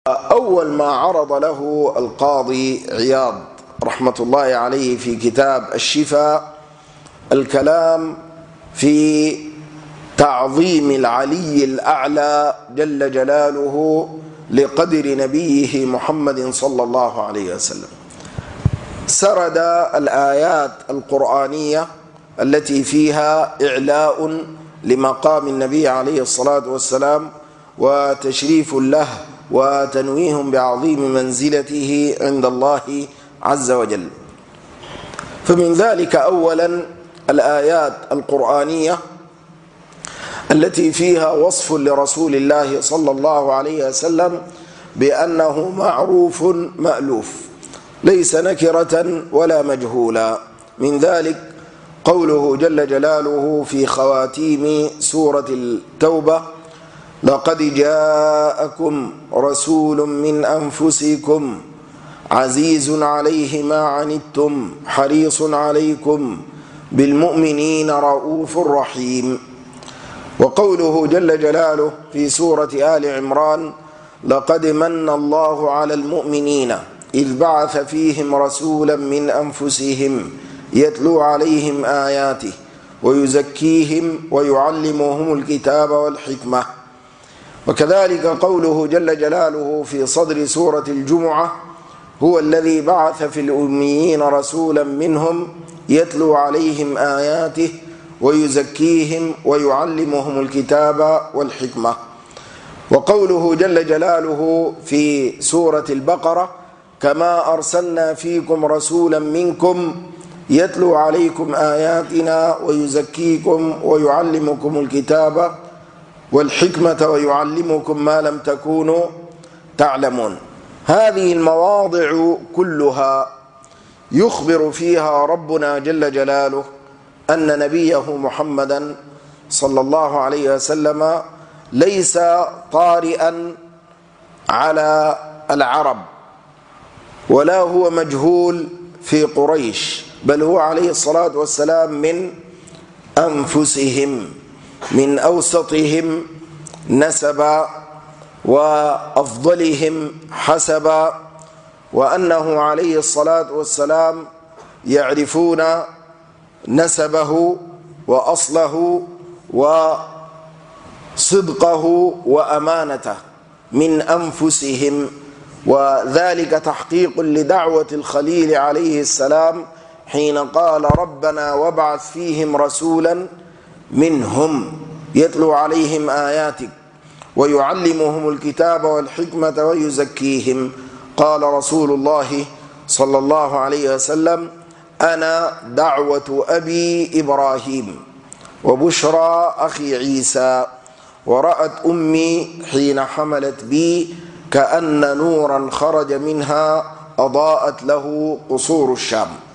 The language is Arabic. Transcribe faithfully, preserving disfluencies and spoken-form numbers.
أول ما عرض له القاضي عياض رحمة الله عليه في كتاب الشفاء الكلام في تعظيم العلي الأعلى جل جلاله لقدر نبيه محمد صلى الله عليه وسلم، سرد الآيات القرآنية التي فيها إعلاء لمقام النبي عليه الصلاة والسلام وتشريف له وتنويه بعظيم منزلته عند الله عز وجل. فمن ذلك أولا الآيات القرآنية التي فيها وصف لرسول الله صلى الله عليه وسلم بأنه معروف مألوف ليس نكرة ولا مجهولا. من ذلك قوله جل جلاله في خواتيم سورة التوبة: لقد جاءكم رسول من أنفسكم عزيز عليه ما عنتم حريص عليكم بالمؤمنين رؤوف رحيم. وقوله جل جلاله في سورة آل عمران: لقد من الله على المؤمنين إذ بعث فيهم رسولا من أنفسهم يتلو عليهم آياته ويزكيهم ويعلمهم الكتاب والحكمة. وكذلك قوله جل جلاله في صدر سورة الجمعة: هو الذي بعث في الأميين رسولا منهم يتلو عليهم آياته ويزكيهم ويعلمهم الكتاب والحكمة. وقوله جل جلاله في سورة البقرة: كما أرسلنا فيكم رسولا منكم يتلو عليكم آياتنا ويزكيكم ويعلمكم الكتاب والحكمة ويعلمكم ما لم تكونوا تعلمون. هذه المواضع كلها يخبر فيها ربنا جل جلاله أن نبيه محمدا صلى الله عليه وسلم ليس طارئا على العرب ولا هو مجهول في قريش، بل هو عليه الصلاة والسلام من أنفسهم، من أوسطهم نسبا وأفضلهم حسبا، وأنه عليه الصلاة والسلام يعرفون نسبه وأصله وصدقه وأمانته من أنفسهم، وذلك تحقيق لدعوة الخليل عليه السلام حين قال: ربنا وابعث فيهم رسولا منهم يتلو عليهم آياتك ويعلمهم الكتاب والحكمة ويزكيهم. قال رسول الله صلى الله عليه وسلم: أنا دعوة أبي إبراهيم وبشرى أخي عيسى، ورأت أمي حين حملت بي كأن نورا خرج منها أضاءت له قصور الشام.